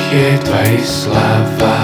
Тихие твои слова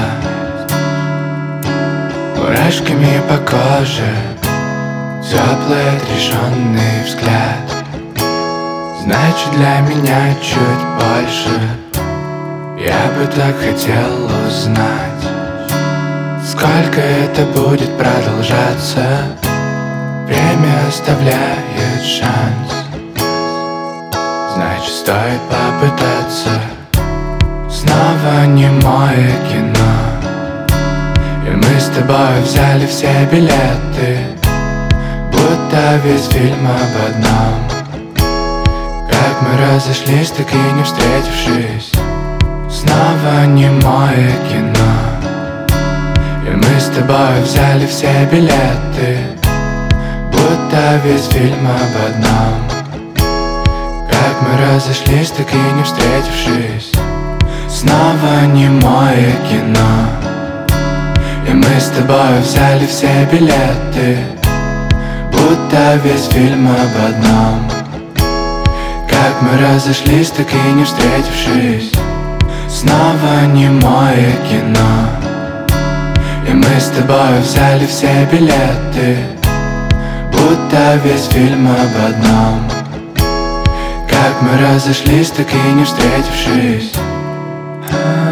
мурашками по коже, теплый отрешенный взгляд. Значит, для меня чуть больше. Я бы так хотел узнать, сколько это будет продолжаться. Время оставляет шанс, значит, стоит попытаться. Снова немое кино, и мы с тобой взяли все билеты, будто весь фильм об одном. Как мы разошлись, так и не встретившись. Снова немое кино, и мы с тобой взяли все билеты, будто весь фильм об одном. Как мы разошлись, так и не встретившись. Снова немое кино, и мы с тобой взяли все билеты, будто весь фильм об одном. Как мы разошлись, так и не встретившись. Снова немое кино, и мы с тобой взяли все билеты, будто весь фильм об одном. Как мы разошлись, так и не встретившись.